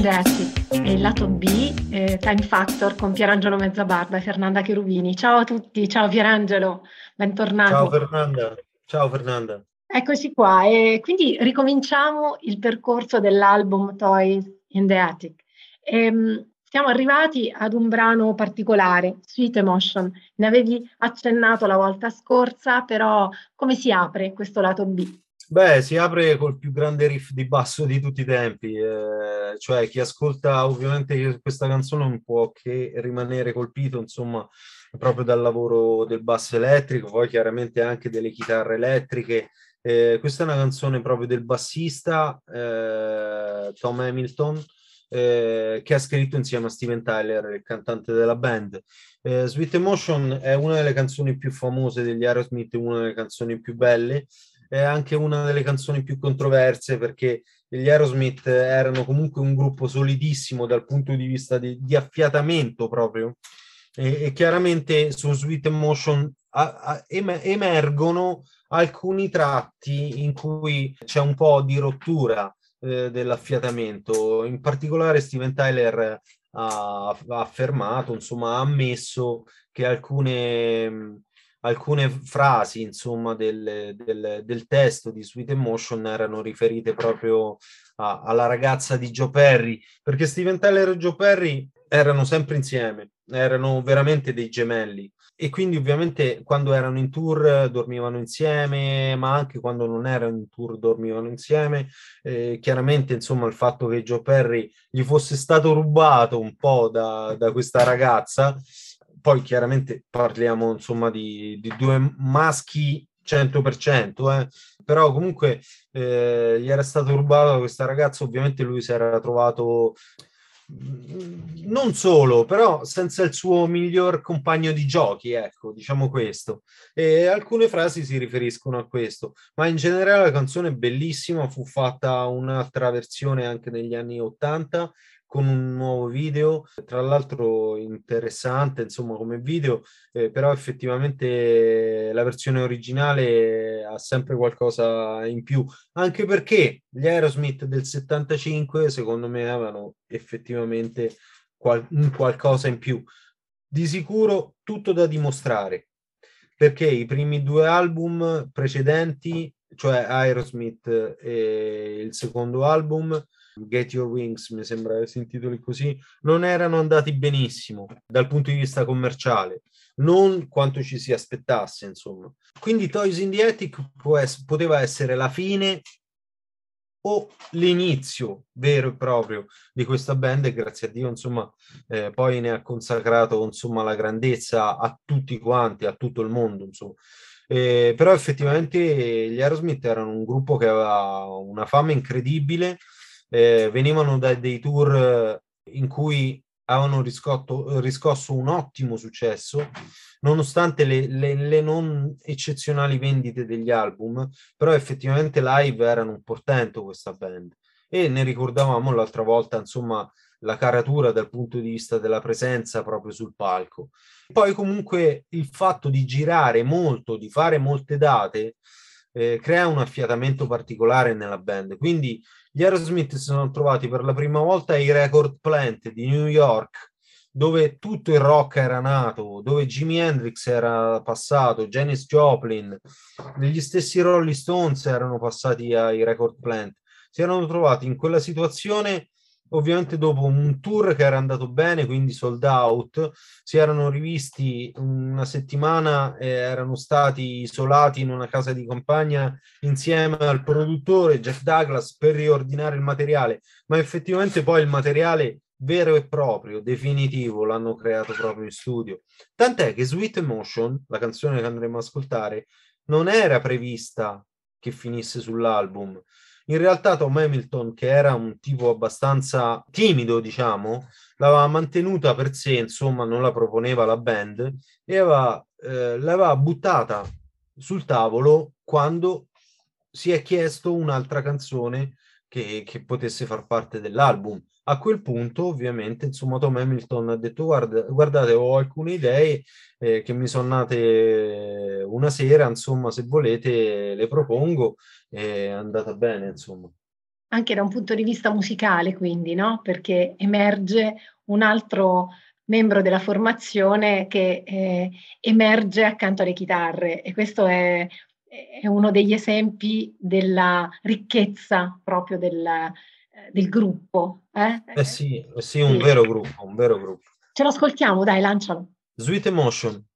the Attic e il lato B, Time Factor con Pierangelo Mezzabarba e Fernanda Cherubini. Ciao a tutti, ciao Pierangelo, Ciao bentornati. Fernanda, ciao Fernanda. Eccoci qua e quindi ricominciamo il percorso dell'album Toys in the Attic. Siamo arrivati ad un brano particolare, Sweet Emotion. Ne avevi accennato la volta scorsa, però come si apre questo lato B? Beh, si apre col più grande riff di basso di tutti i tempi, cioè chi ascolta ovviamente questa canzone non può che rimanere colpito, insomma, proprio dal lavoro del basso elettrico, poi chiaramente anche delle chitarre elettriche. Questa è una canzone proprio del bassista Tom Hamilton, che ha scritto insieme a Steven Tyler, il cantante della band. Sweet Emotion è una delle canzoni più famose degli Aerosmith, una delle canzoni più belle, è anche una delle canzoni più controverse perché gli Aerosmith erano comunque un gruppo solidissimo dal punto di vista di affiatamento proprio e chiaramente su Sweet Emotion emergono alcuni tratti in cui c'è un po' di rottura dell'affiatamento. In particolare Steven Tyler ha affermato, insomma, ha ammesso che alcune frasi, insomma, del testo di Sweet Emotion erano riferite proprio alla ragazza di Joe Perry, perché Steven Tyler e Joe Perry erano sempre insieme, erano veramente dei gemelli. E quindi ovviamente quando erano in tour dormivano insieme, ma anche quando non erano in tour dormivano insieme. Chiaramente, insomma, il fatto che Joe Perry gli fosse stato rubato un po' da questa ragazza, poi chiaramente parliamo insomma di due maschi 100%, però comunque gli era stato rubato da questa ragazza, ovviamente lui si era trovato non solo, però senza il suo miglior compagno di giochi, ecco, diciamo questo. E alcune frasi si riferiscono a questo, ma in generale la canzone è bellissima, fu fatta un'altra versione anche negli anni 80 con un nuovo video, tra l'altro interessante, insomma, come video, però effettivamente la versione originale ha sempre qualcosa in più, anche perché gli Aerosmith del 75 secondo me avevano effettivamente un qualcosa in più. Di sicuro tutto da dimostrare, perché i primi due album precedenti, cioè Aerosmith e il secondo album, Get Your Wings, mi sembra si intitoli così, non erano andati benissimo dal punto di vista commerciale, non quanto ci si aspettasse, insomma. Quindi Toys in the Attic poteva essere la fine o l'inizio vero e proprio di questa band e grazie a Dio, insomma, poi ne ha consacrato, insomma, la grandezza a tutti quanti, a tutto il mondo, insomma. Però effettivamente gli Aerosmith erano un gruppo che aveva una fama incredibile, venivano da dei tour in cui avevano riscosso un ottimo successo, nonostante le non eccezionali vendite degli album, però effettivamente live erano un portento questa band. E ne ricordavamo l'altra volta, insomma, la caratura dal punto di vista della presenza proprio sul palco. Poi comunque il fatto di girare molto, di fare molte date, crea un affiatamento particolare nella band. Quindi gli Aerosmith si sono trovati per la prima volta ai Record Plant di New York, dove tutto il rock era nato, dove Jimi Hendrix era passato, Janis Joplin, gli stessi Rolling Stones erano passati ai Record Plant. Si erano trovati in quella situazione ovviamente dopo un tour che era andato bene, quindi sold out, si erano rivisti una settimana e erano stati isolati in una casa di campagna insieme al produttore Jeff Douglas per riordinare il materiale, ma effettivamente poi il materiale vero e proprio, definitivo, l'hanno creato proprio in studio. Tant'è che Sweet Emotion, la canzone che andremo a ascoltare, non era prevista che finisse sull'album. In realtà Tom Hamilton, che era un tipo abbastanza timido, diciamo, l'aveva mantenuta per sé, insomma, non la proponeva la band e l'aveva buttata sul tavolo quando si è chiesto un'altra canzone che potesse far parte dell'album. A quel punto, ovviamente, insomma, Tom Hamilton ha detto: guardate, ho alcune idee che mi sono nate una sera, insomma, se volete le propongo, è andata bene, insomma. anche da un punto di vista musicale, quindi, no? Perché emerge un altro membro della formazione che emerge accanto alle chitarre, e questo è uno degli esempi della ricchezza proprio del gruppo. Sì, un Sì. vero gruppo, un vero gruppo. Ce lo ascoltiamo, dai, lancialo. Sweet Emotion.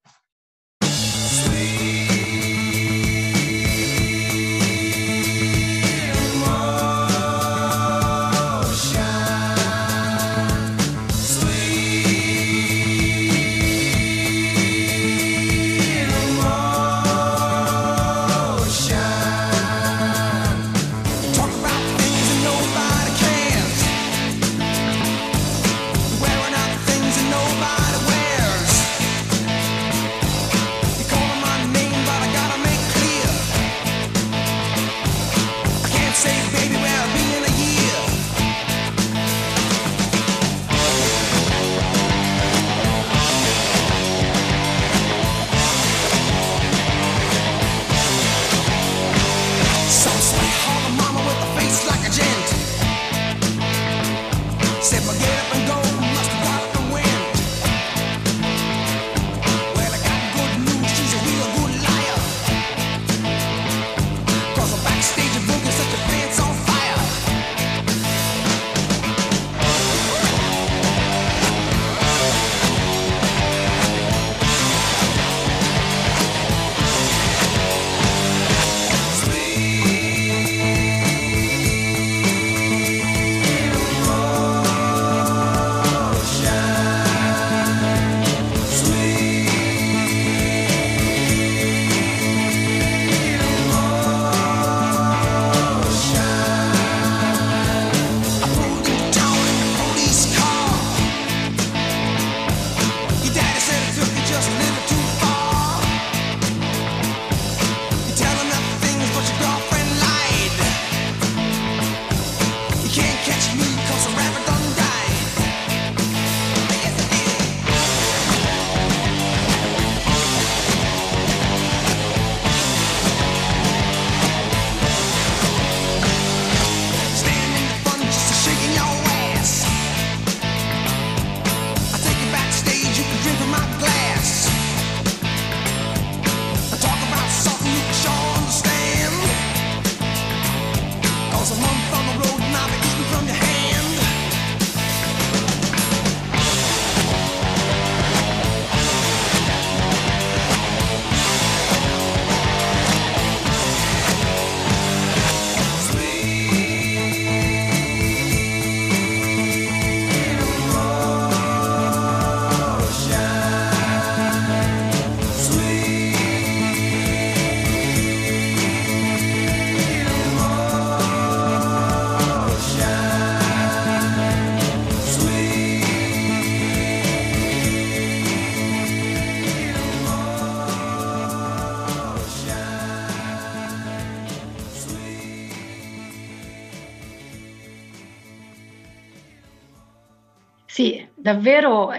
Sì, davvero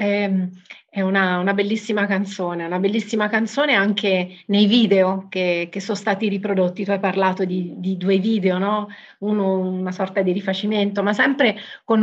è una una bellissima canzone anche nei video che sono stati riprodotti. Tu hai parlato di due video, no? Uno una sorta di rifacimento, ma sempre con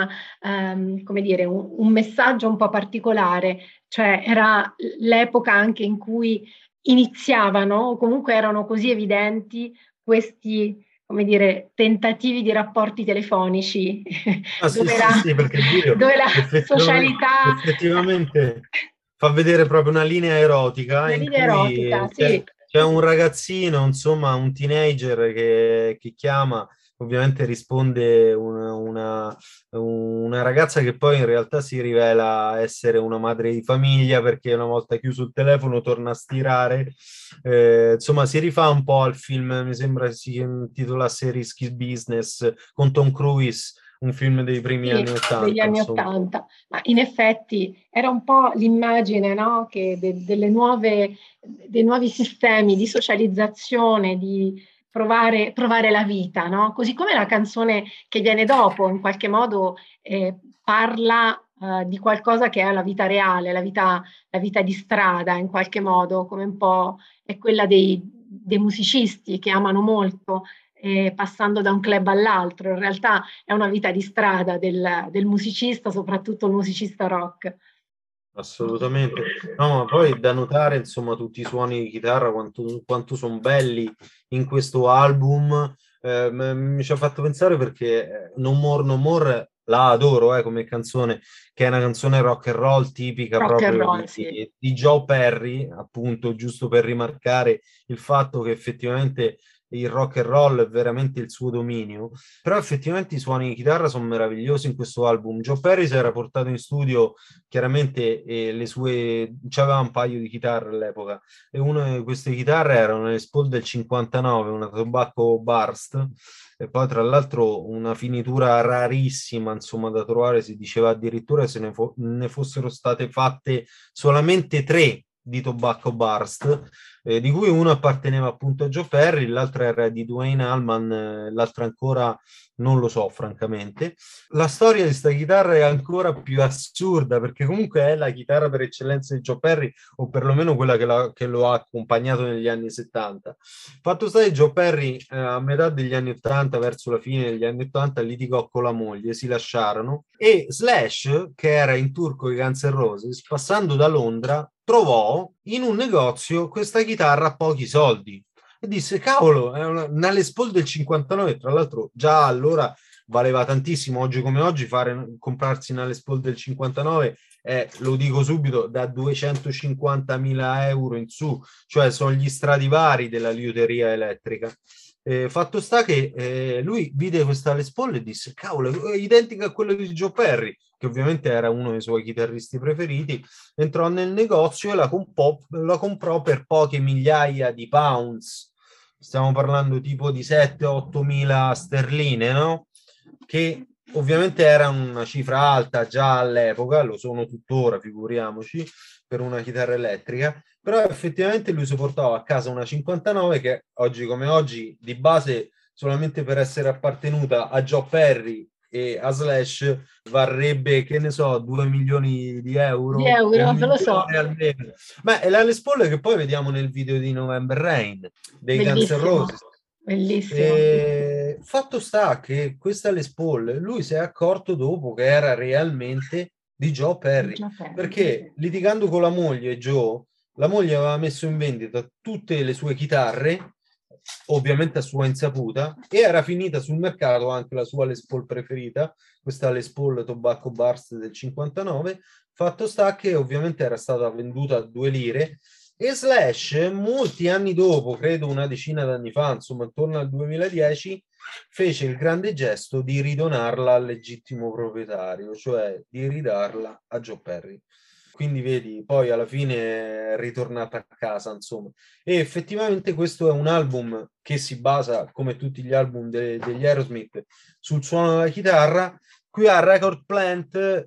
come dire, un messaggio un po' particolare, cioè era l'epoca anche in cui iniziavano, o comunque erano così evidenti questi, come dire, tentativi di rapporti telefonici, Ah, sì, dove sì, sì, perché il video dove la effettivamente, socialità, effettivamente fa vedere proprio una linea erotica una in linea erotica, cui sì. c'è un ragazzino, insomma, un teenager che chiama, ovviamente risponde una ragazza che poi in realtà si rivela essere una madre di famiglia, perché una volta chiuso il telefono torna a stirare. Insomma, si rifà un po' al film, mi sembra si intitolasse Risky Business, con Tom Cruise, un film dei primi Sì, anni degli '80, anni insomma. '80, ma in effetti era un po' l'immagine, no? Che dei nuovi sistemi di socializzazione, di provare la vita, no? Così come la canzone che viene dopo, in qualche modo parla di qualcosa che è la vita reale, la vita di strada, in qualche modo, come un po' è quella dei musicisti che amano molto passando da un club all'altro. In realtà è una vita di strada del musicista, soprattutto il musicista rock. Assolutamente. No, ma poi da notare, insomma, tutti i suoni di chitarra, quanto sono belli in questo album. Mi ci ha fatto pensare perché No More No More la adoro come canzone, che è una canzone rock and roll tipica Rock and proprio roll, sì. di Joe Perry, appunto, giusto per rimarcare il fatto che effettivamente il rock and roll è veramente il suo dominio, però effettivamente i suoni di chitarra sono meravigliosi in questo album. Joe Perry si era portato in studio chiaramente le sue, c'aveva un paio di chitarre all'epoca e una di queste chitarre era una Les Paul del 59, una Tobacco Burst, e poi tra l'altro una finitura rarissima, insomma, da trovare. Si diceva addirittura se ne fossero state fatte solamente 3 di Tobacco Burst, di cui uno apparteneva appunto a Joe Perry, l'altra era di Duane Allman, l'altra ancora non lo so francamente. La storia di questa chitarra è ancora più assurda, perché comunque è la chitarra per eccellenza di Joe Perry, o perlomeno quella che lo ha accompagnato negli anni 70. Fatto sta che Joe Perry a metà degli anni 80, verso la fine degli anni 80, litigò con la moglie, si lasciarono, e Slash, che era in tour con i Guns N' Roses, passando da Londra, trovò in un negozio questa chitarra a pochi soldi e disse: cavolo, è una Les Paul del 59, tra l'altro già allora valeva tantissimo. Oggi come oggi comprarsi una Les Paul del 59 è, lo dico subito, da 250.000 euro in su, cioè sono gli Stradivari della liuteria elettrica. Fatto sta che lui vide questa Les Paul e disse: cavolo, è identica a quella di Joe Perry, che ovviamente era uno dei suoi chitarristi preferiti. Entrò nel negozio e la comprò per poche migliaia di pounds. Stiamo parlando tipo di 7-8 mila sterline, no? Che ovviamente era una cifra alta già all'epoca, lo sono tuttora, figuriamoci, per una chitarra elettrica. Però effettivamente lui si portava a casa una 59 che oggi come oggi, di base, solamente per essere appartenuta a Joe Perry e a Slash, varrebbe, che ne so, 2 milioni di euro. Di euro, non lo so. Almeno. Ma è la Les Paul che poi vediamo nel video di November Rain dei Guns N' Roses. Bellissimo. Fatto sta che questa Les Paul lui si è accorto dopo che era realmente di Joe Perry, perché litigando con la moglie Joe, la moglie aveva messo in vendita tutte le sue chitarre, ovviamente a sua insaputa, e era finita sul mercato anche la sua Les Paul preferita, questa Les Paul Tobacco Burst del 59. Fatto sta che ovviamente era stata venduta a 2 lire, e Slash molti anni dopo, credo una decina d'anni fa, insomma intorno al 2010, fece il grande gesto di ridonarla al legittimo proprietario, cioè di ridarla a Joe Perry. Quindi vedi, poi alla fine è ritornata a casa, insomma. E effettivamente questo è un album che si basa, come tutti gli album degli Aerosmith, sul suono della chitarra. Qui a Record Plant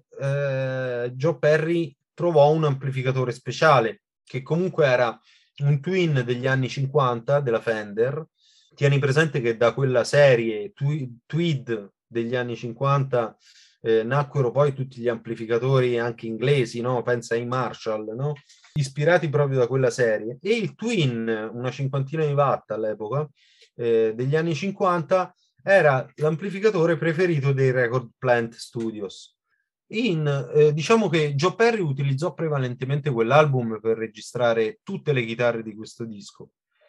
Joe Perry trovò un amplificatore speciale, che comunque era un twin degli anni 50 della Fender. Tieni presente che da quella serie Tweed degli anni 50 nacquero poi tutti gli amplificatori anche inglesi, no? Pensa ai Marshall, no? Ispirati proprio da quella serie. E il Twin, una cinquantina di watt all'epoca, degli anni 50, era l'amplificatore preferito dei Record Plant Studios. Diciamo che Joe Perry utilizzò prevalentemente quell'album per registrare tutte le chitarre di questo disco,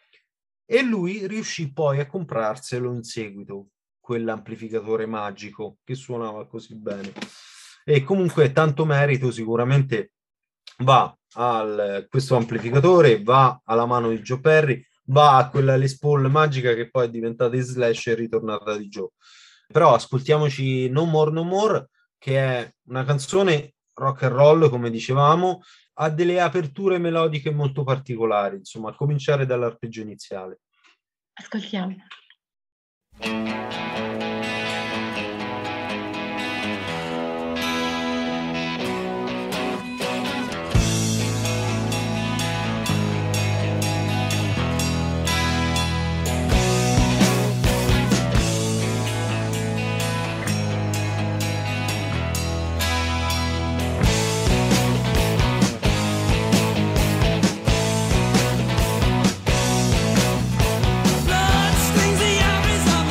e lui riuscì poi a comprarselo in seguito, quell'amplificatore magico che suonava così bene. E comunque tanto merito sicuramente va a questo amplificatore, va alla mano di Joe Perry, va a quella Les Paul magica che poi è diventata Slash e ritornata di Joe. Però ascoltiamoci No More No More, che è una canzone rock and roll, come dicevamo, ha delle aperture melodiche molto particolari, insomma, a cominciare dall'arpeggio iniziale. Ascoltiamo. Blood stings the iris of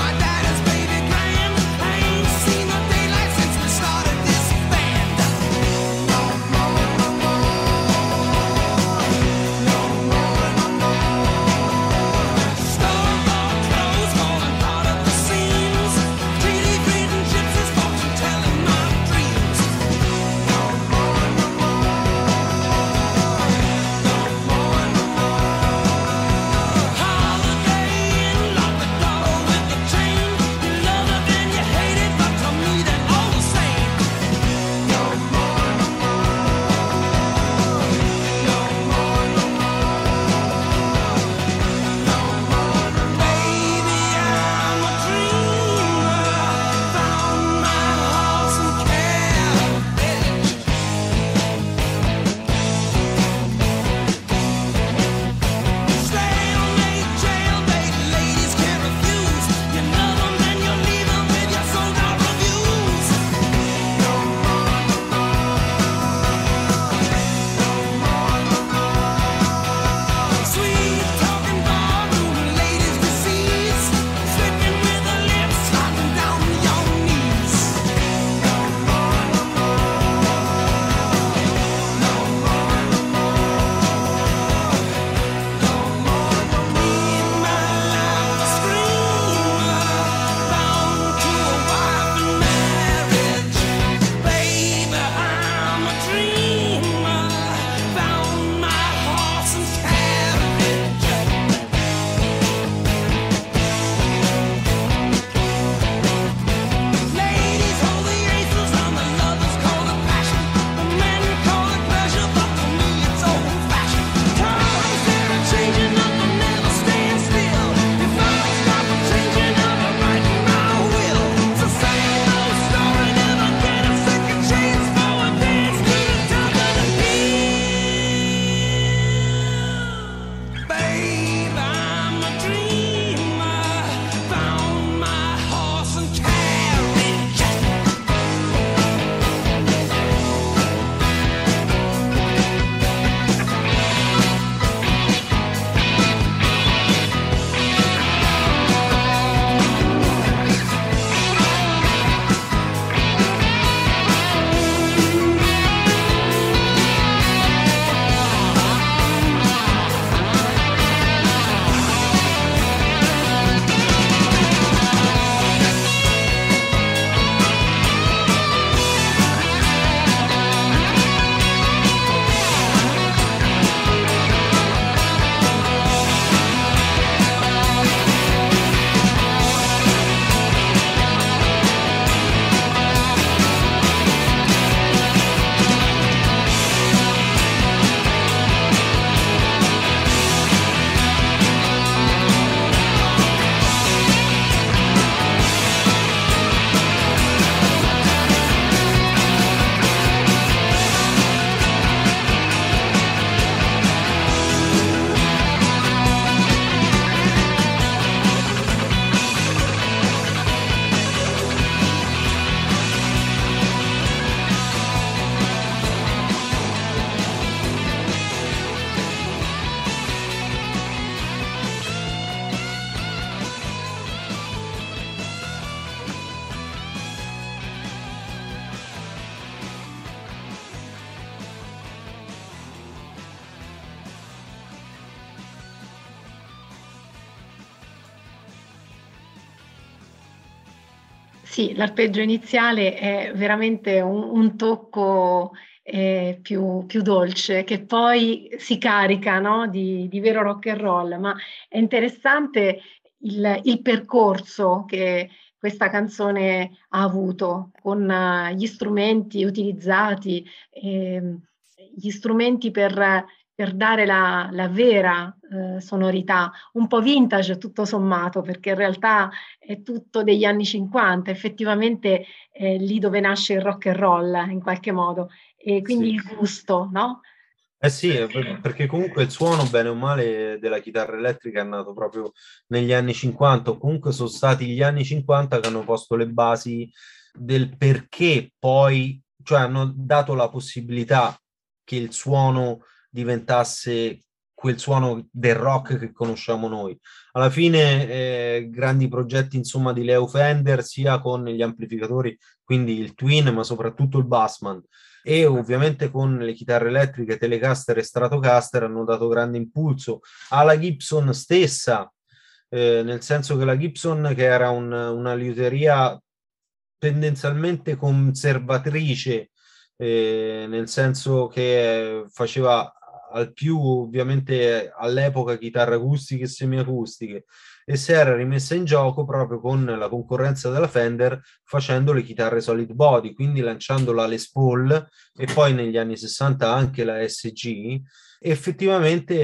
Sì, l'arpeggio iniziale è veramente un tocco più dolce, che poi si carica, no, di vero rock and roll, ma è interessante il percorso che questa canzone ha avuto con gli strumenti utilizzati, gli strumenti per dare la vera sonorità, un po' vintage tutto sommato, perché in realtà è tutto degli anni 50, effettivamente è lì dove nasce il rock and roll in qualche modo, e quindi Sì. il gusto, no? Eh sì, perché comunque il suono, bene o male, della chitarra elettrica è nato proprio negli anni 50, o comunque sono stati gli anni 50 che hanno posto le basi del perché poi, cioè hanno dato la possibilità che il suono diventasse quel suono del rock che conosciamo noi. Alla fine, grandi progetti, insomma, di Leo Fender, sia con gli amplificatori, quindi il Twin, ma soprattutto il Bassman, e ovviamente con le chitarre elettriche Telecaster e Stratocaster hanno dato grande impulso alla Gibson stessa, nel senso che la Gibson, che era una liuteria tendenzialmente conservatrice, nel senso che faceva al più ovviamente all'epoca chitarre acustiche e semiacustiche, e si era rimessa in gioco proprio con la concorrenza della Fender facendo le chitarre solid body, quindi lanciando la Les Paul e poi negli anni 60 anche la SG. Effettivamente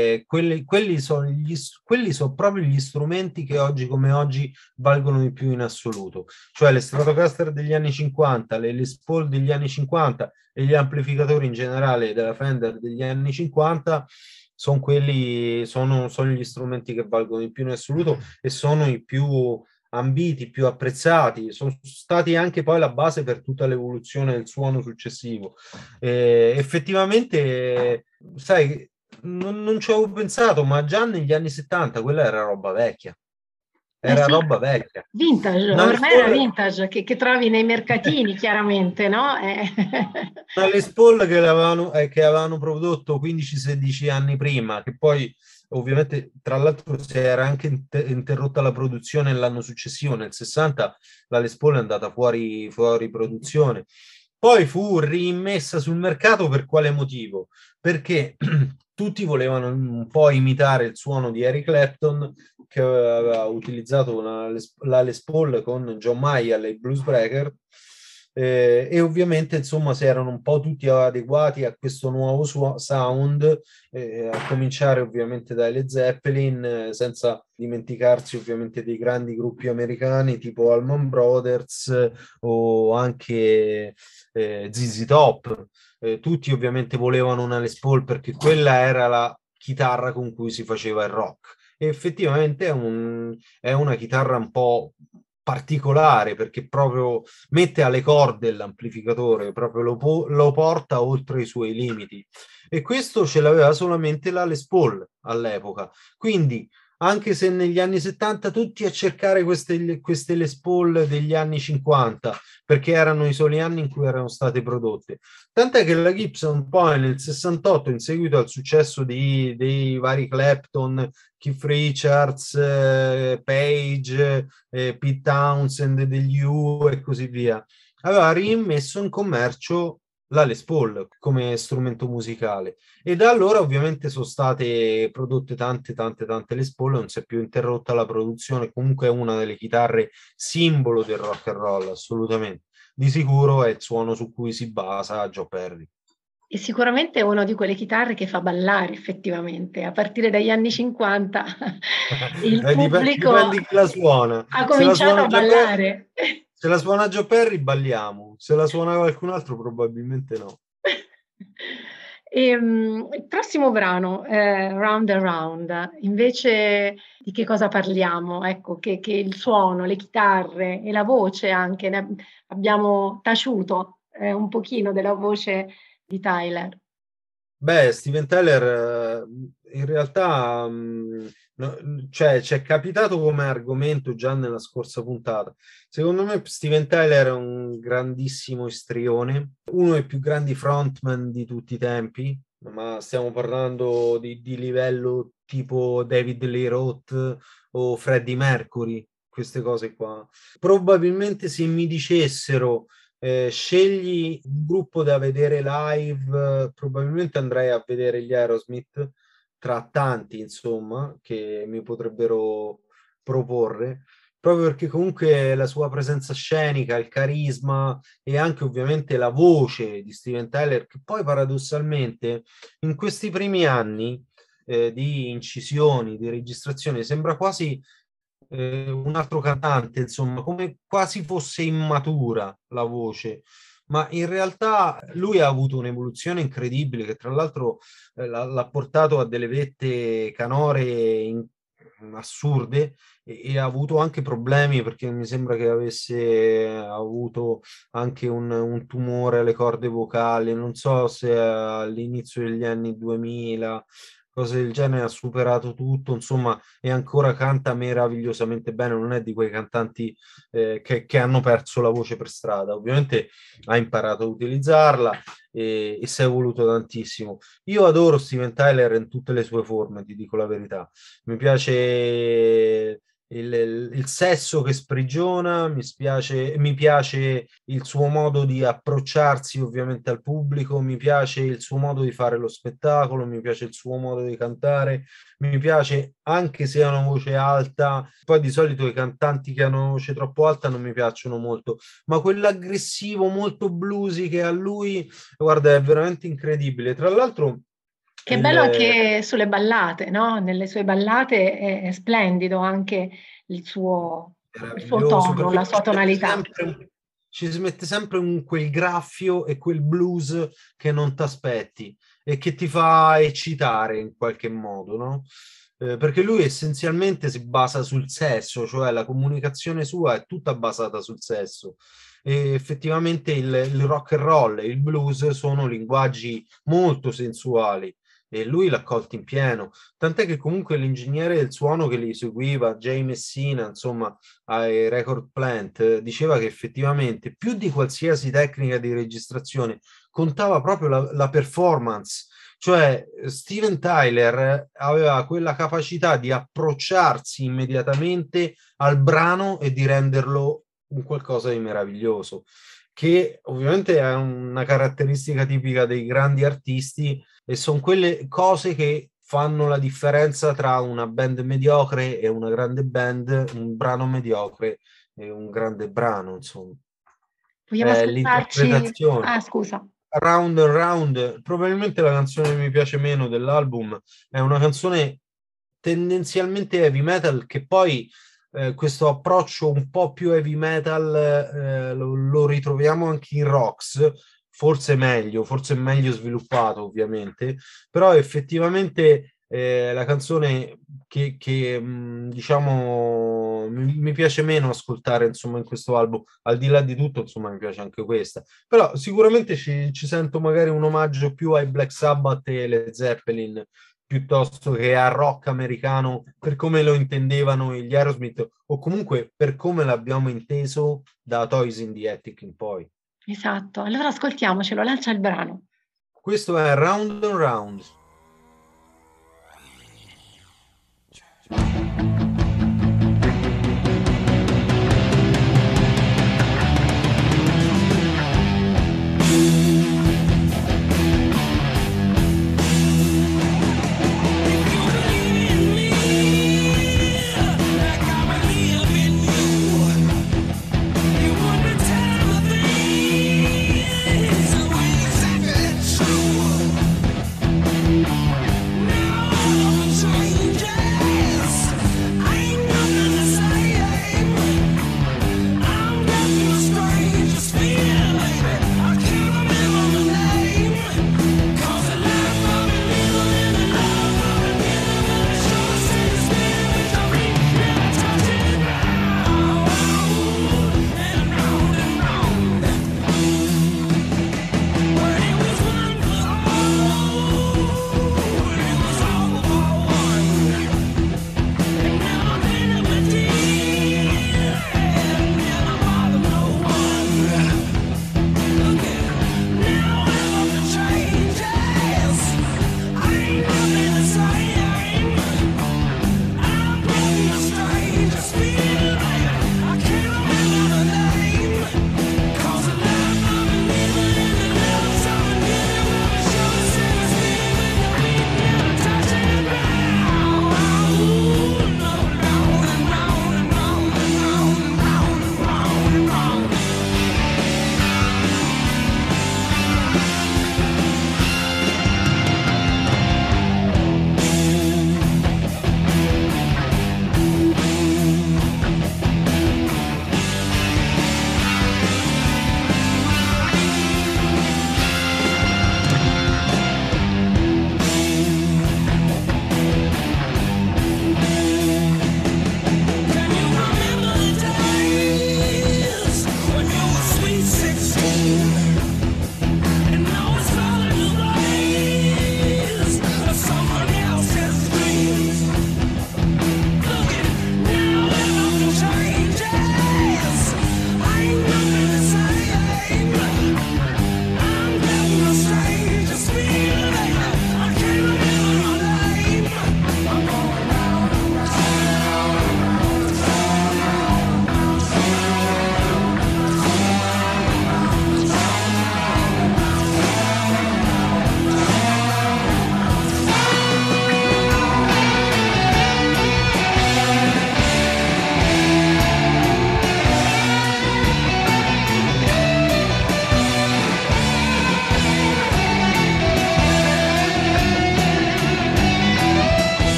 quelli sono proprio gli strumenti che oggi come oggi valgono di più in assoluto, cioè le Stratocaster degli anni 50, le Les Paul degli anni 50 e gli amplificatori in generale della Fender degli anni 50 sono gli strumenti che valgono di più in assoluto e sono i più ambiti, più apprezzati, sono stati anche poi la base per tutta l'evoluzione del suono successivo. Effettivamente, sai, non ci avevo pensato, ma già negli anni 70 quella era roba vecchia. Eh Era sì, roba vecchia. vintage, Una Les ormai era Paul, vintage, che trovi nei mercatini chiaramente, no? una Les Paul che avevano prodotto 15-16 anni prima, che poi ovviamente tra l'altro si era anche interrotta la produzione l'anno successivo, nel 60 la Les Paul è andata fuori produzione. Poi fu rimessa sul mercato per quale motivo? Perché tutti volevano un po' imitare il suono di Eric Clapton, che aveva utilizzato la Les Paul con John Mayall e i Blues Breaker, e ovviamente insomma si erano un po' tutti adeguati a questo nuovo sound, a cominciare ovviamente dai Led Zeppelin, senza dimenticarsi ovviamente dei grandi gruppi americani tipo Allman Brothers, o anche ZZ Top. Tutti ovviamente volevano una Les Paul perché quella era la chitarra con cui si faceva il rock. E effettivamente è una chitarra un po' particolare perché proprio mette alle corde l'amplificatore, proprio lo porta oltre i suoi limiti. E questo ce l'aveva solamente la Les Paul all'epoca. Quindi anche se negli anni 70 tutti a cercare queste Les Paul degli anni 50, perché erano i soli anni in cui erano state prodotte. Tant'è che la Gibson poi nel 68, in seguito al successo dei vari Clapton, Keith Richards, Page, Pete Townsend degli U e così via, aveva rimesso in commercio la Les Paul come strumento musicale, e da allora ovviamente sono state prodotte tante Les Paul, non si è più interrotta la produzione, comunque è una delle chitarre simbolo del rock and roll, assolutamente. Di sicuro è il suono su cui si basa Joe Perry. E sicuramente è una di quelle chitarre che fa ballare effettivamente. A partire dagli anni 50 il pubblico Dipende chi la suona. ha Se la cominciato suona a Joe Perry, ballare. se la suona Joe Perry balliamo, se la suona qualcun altro probabilmente no. Il prossimo brano, Round and Round, invece di che cosa parliamo? Ecco, che il suono, le chitarre e la voce anche, abbiamo taciuto un pochino della voce di Tyler. Beh, Steven Tyler, in realtà, cioè, ci è capitato come argomento già nella scorsa puntata. Secondo me Steven Tyler è un grandissimo istrione, uno dei più grandi frontman di tutti i tempi, ma stiamo parlando di livello tipo David Lee Roth o Freddie Mercury, queste cose qua. Probabilmente se mi dicessero scegli un gruppo da vedere live, probabilmente andrei a vedere gli Aerosmith, tra tanti, insomma, che mi potrebbero proporre, proprio perché comunque la sua presenza scenica, il carisma e anche ovviamente la voce di Steven Tyler, che poi paradossalmente in questi primi anni di incisioni, di registrazione, sembra quasi un altro cantante, insomma, come quasi fosse immatura la voce. Ma in realtà lui ha avuto un'evoluzione incredibile che tra l'altro l'ha portato a delle vette canore assurde e ha avuto anche problemi perché mi sembra che avesse avuto anche un tumore alle corde vocali, non so se all'inizio degli anni 2000, cose del genere, ha superato tutto, insomma, e ancora canta meravigliosamente bene, non è di quei cantanti che hanno perso la voce per strada, ovviamente ha imparato a utilizzarla e si è evoluto tantissimo. Io adoro Steven Tyler in tutte le sue forme, ti dico la verità. Mi piace il sesso che sprigiona, mi piace il suo modo di approcciarsi ovviamente al pubblico, mi piace il suo modo di fare lo spettacolo, mi piace il suo modo di cantare, mi piace anche se ha una voce alta, poi di solito i cantanti che hanno una voce troppo alta non mi piacciono molto, ma quell'aggressivo molto bluesy che ha lui, guarda, è veramente incredibile. Tra l'altro Che bello anche sulle ballate, no? Nelle sue ballate è splendido anche il suo meraviglioso tono, perché la sua tonalità. ci si mette sempre quel graffio e quel blues che non ti aspetti e che ti fa eccitare in qualche modo, no? Perché lui essenzialmente si basa sul sesso, cioè la comunicazione sua è tutta basata sul sesso. E effettivamente il rock and roll e il blues sono linguaggi molto sensuali e lui l'ha colto in pieno. Tant'è che comunque l'ingegnere del suono che li seguiva, Jay Messina, insomma, ai Record Plant, diceva che effettivamente più di qualsiasi tecnica di registrazione contava proprio la performance. Cioè, Steven Tyler aveva quella capacità di approcciarsi immediatamente al brano e di renderlo un qualcosa di meraviglioso, che ovviamente è una caratteristica tipica dei grandi artisti e sono quelle cose che fanno la differenza tra una band mediocre e una grande band, un brano mediocre e un grande brano, insomma. Vogliamo ascoltarci? L'interpretazione. Ah, scusa. Round and Round, probabilmente la canzone che mi piace meno dell'album, è una canzone tendenzialmente heavy metal che poi questo approccio un po' più heavy metal lo ritroviamo anche in Rocks, forse meglio sviluppato ovviamente, però effettivamente la canzone che diciamo mi piace meno ascoltare insomma in questo album, al di là di tutto insomma mi piace anche questa, però sicuramente ci sento magari un omaggio più ai Black Sabbath e Led Zeppelin piuttosto che al rock americano per come lo intendevano gli Aerosmith o comunque per come l'abbiamo inteso da Toys in the Attic in poi. Esatto, allora ascoltiamocelo, lancia il brano. Questo è Round and Round.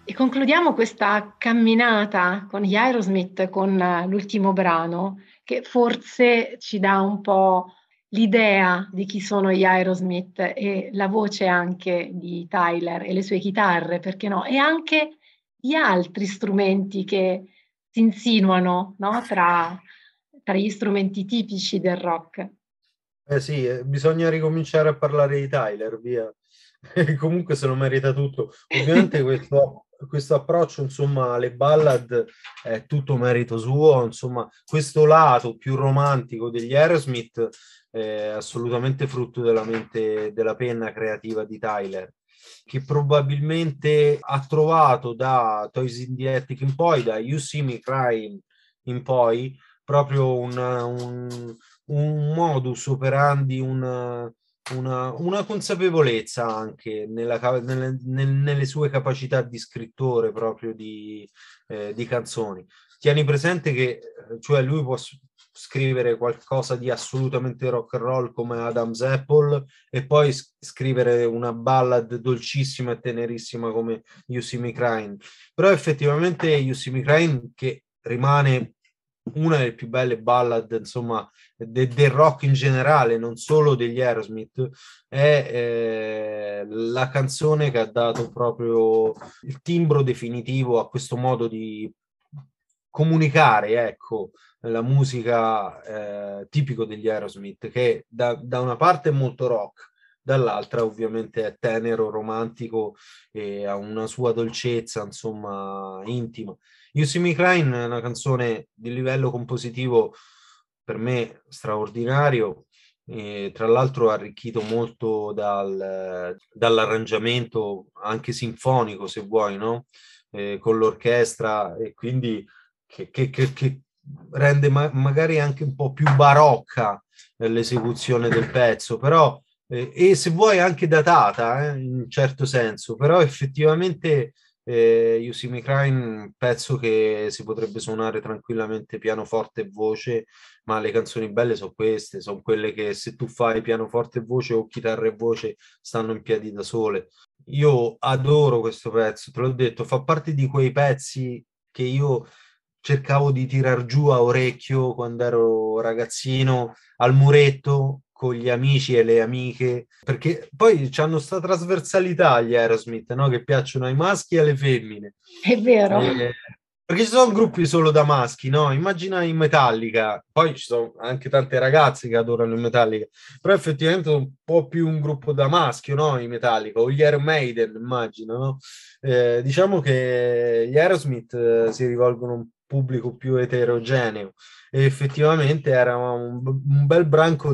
E concludiamo questa camminata con gli Aerosmith con l'ultimo brano, che forse ci dà un po' l'idea di chi sono gli Aerosmith e la voce anche di Tyler e le sue chitarre, perché no? E anche gli altri strumenti che si insinuano, no? Tra gli strumenti tipici del rock. Eh sì, bisogna ricominciare a parlare di Tyler, via. Comunque se lo merita tutto. Ovviamente questo approccio, insomma, alle ballad è tutto merito suo, insomma, questo lato più romantico degli Aerosmith è assolutamente frutto della mente, della penna creativa di Tyler, che probabilmente ha trovato da Toys in the Attic in poi, da You See Me Crying in poi, proprio un modus operandi, una consapevolezza anche nelle sue capacità di scrittore proprio di canzoni. Tieni presente che cioè lui può scrivere qualcosa di assolutamente rock and roll come Adam's Apple e poi scrivere una ballad dolcissima e tenerissima come You See Me Crying. Però effettivamente You See Me Crying, che rimane una delle più belle ballad, insomma, del rock in generale, non solo degli Aerosmith, è la canzone che ha dato proprio il timbro definitivo a questo modo di comunicare, ecco, la musica tipico degli Aerosmith, che da una parte è molto rock, dall'altra ovviamente è tenero, romantico e ha una sua dolcezza, insomma, intima. You See Me Crying è una canzone di livello compositivo per me straordinario, e tra l'altro arricchito molto dall'arrangiamento anche sinfonico, se vuoi, no? Con l'orchestra e quindi che rende magari anche un po' più barocca l'esecuzione del pezzo, però e se vuoi anche datata in un certo senso, però effettivamente You See Me Crying, un pezzo che si potrebbe suonare tranquillamente pianoforte e voce, ma le canzoni belle sono queste, sono quelle che se tu fai pianoforte e voce o chitarra e voce stanno in piedi da sole. Io adoro questo pezzo, te l'ho detto, fa parte di quei pezzi che io cercavo di tirar giù a orecchio quando ero ragazzino al muretto con gli amici e le amiche, perché poi hanno sta trasversalità gli Aerosmith, no? Che piacciono ai maschi e alle femmine. È vero. Perché ci sono gruppi solo da maschi, no? Immagina in Metallica, poi ci sono anche tante ragazze che adorano il Metallica, però effettivamente è un po' più un gruppo da maschio, no? I Metallica, o gli Iron Maiden, immagino, no? Diciamo che gli Aerosmith si rivolgono a un pubblico più eterogeneo e effettivamente era un bel branco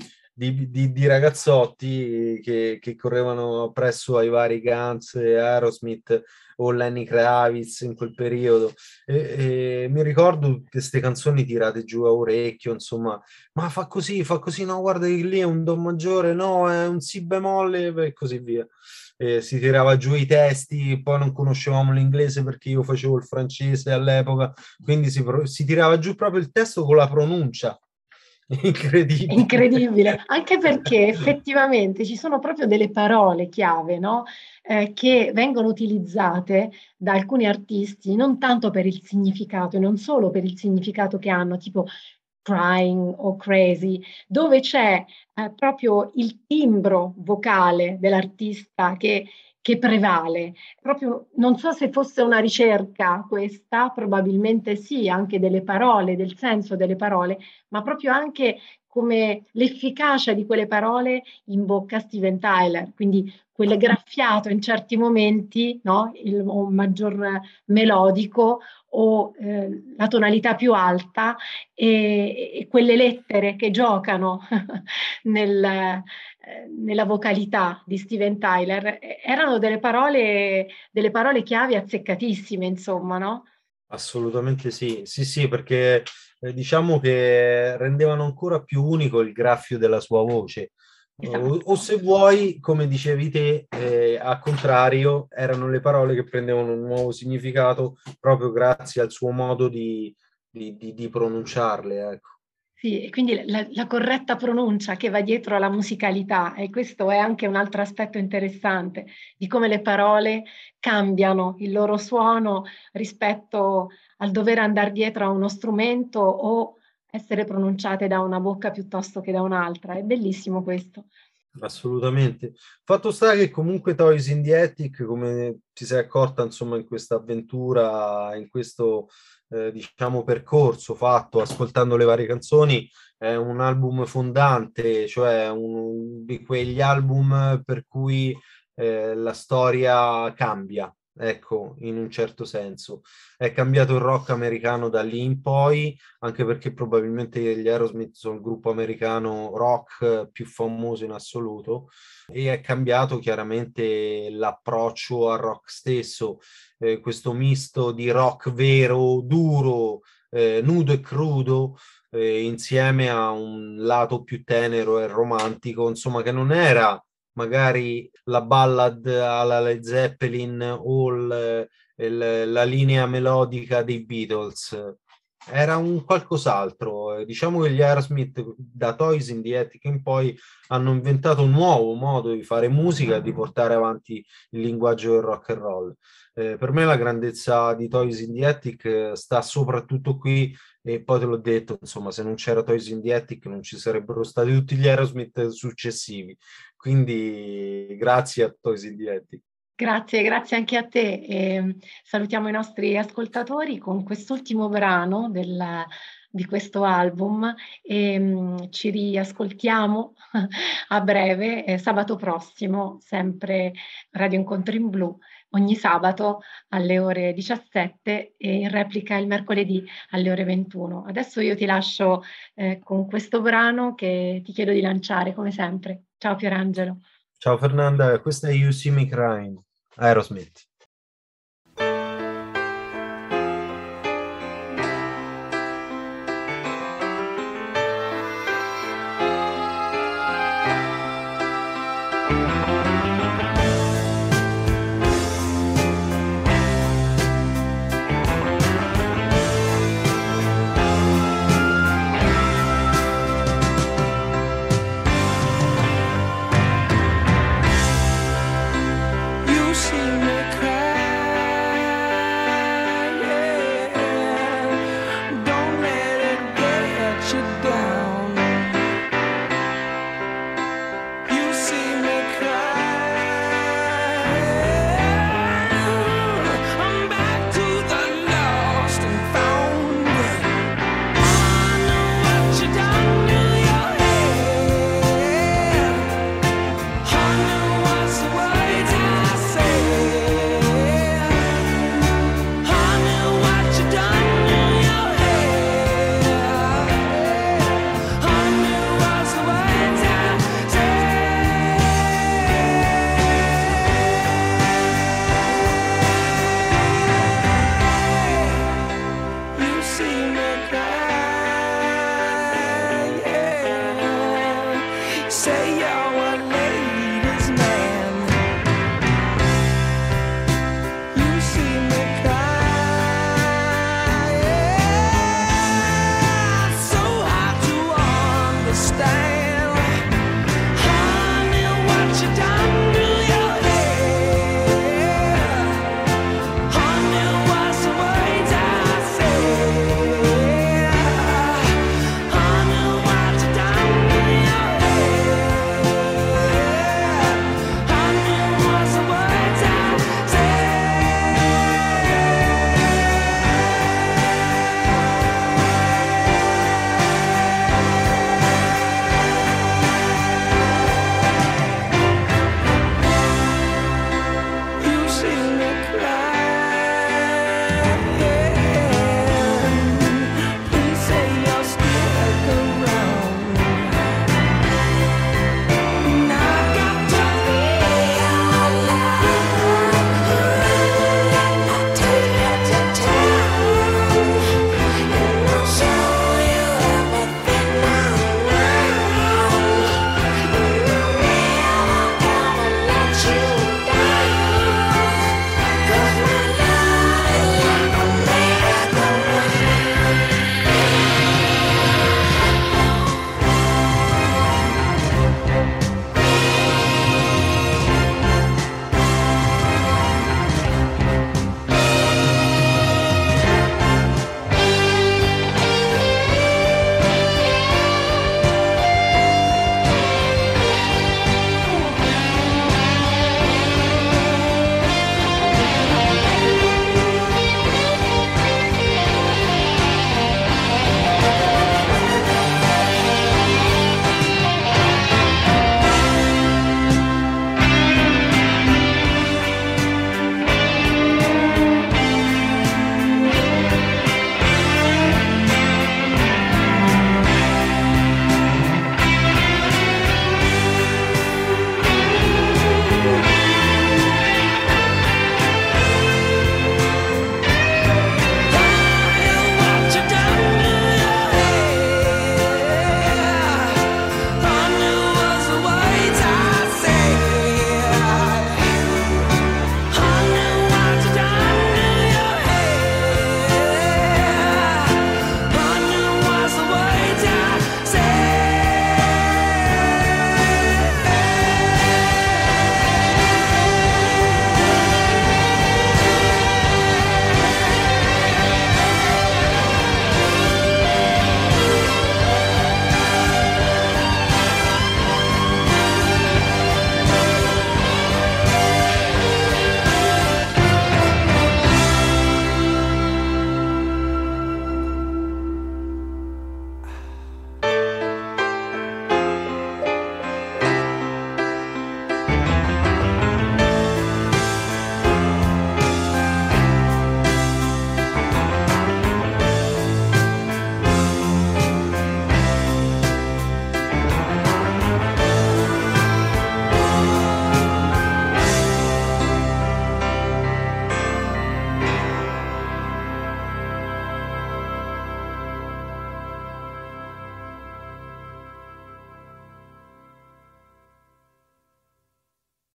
di ragazzotti che correvano presso ai vari Guns, Aerosmith o Lenny Kravitz in quel periodo e mi ricordo queste canzoni tirate giù a orecchio, insomma, ma fa così, no, guarda che lì è un do maggiore, no, è un si bemolle e così via. Si tirava giù i testi, poi non conoscevamo l'inglese perché io facevo il francese all'epoca, quindi si tirava giù proprio il testo con la pronuncia. Incredibile. Incredibile, anche perché effettivamente ci sono proprio delle parole chiave, no? Che vengono utilizzate da alcuni artisti non tanto per il significato, e non solo per il significato che hanno, tipo crying o crazy, dove c'è proprio il timbro vocale dell'artista che prevale. Proprio, non so se fosse una ricerca questa, probabilmente sì, anche delle parole, del senso delle parole, ma proprio anche come l'efficacia di quelle parole in bocca a Steven Tyler, quindi quel graffiato in certi momenti, no? Un maggior melodico o la tonalità più alta e quelle lettere che giocano nella vocalità di Steven Tyler erano delle parole chiave azzeccatissime, insomma, no? Assolutamente sì, sì, sì, perché diciamo che rendevano ancora più unico il graffio della sua voce. O Esatto. se vuoi, come dicevi te, a contrario, erano le parole che prendevano un nuovo significato proprio grazie al suo modo di pronunciarle, ecco. Sì, e quindi la corretta pronuncia che va dietro alla musicalità, e questo è anche un altro aspetto interessante di come le parole cambiano il loro suono rispetto al dover andare dietro a uno strumento o essere pronunciate da una bocca piuttosto che da un'altra. È bellissimo questo. Assolutamente. Fatto sta che comunque Toys in the Attic, come ti sei accorta, insomma, in questa avventura, in questo, diciamo, percorso fatto ascoltando le varie canzoni, è un album fondante, cioè uno di quegli album per cui la storia cambia, ecco, in un certo senso. È cambiato il rock americano da lì in poi, anche perché probabilmente gli Aerosmith sono il gruppo americano rock più famoso in assoluto, e è cambiato chiaramente l'approccio al rock stesso, questo misto di rock vero, duro, nudo e crudo, insieme a un lato più tenero e romantico, insomma, che non era magari la ballad alla Led Zeppelin o la linea melodica dei Beatles. Era un qualcos'altro. Diciamo che gli Aerosmith da Toys in the Attic in poi hanno inventato un nuovo modo di fare musica e di portare avanti il linguaggio del rock and roll. Per me la grandezza di Toys in the Attic sta soprattutto qui, e poi te l'ho detto, insomma, se non c'era Toys in the Attic non ci sarebbero stati tutti gli Aerosmith successivi. Quindi grazie a Toys in the Attic. Grazie, grazie anche a te. E salutiamo i nostri ascoltatori con quest'ultimo brano di questo album e ci riascoltiamo a breve, sabato prossimo, sempre Radio Incontro in Blu, ogni sabato alle ore 17 e in replica il mercoledì alle ore 21. Adesso io ti lascio con questo brano che ti chiedo di lanciare come sempre. Ciao Pierangelo. Ciao Fernanda, questa è You See Me Crying, Aerosmith.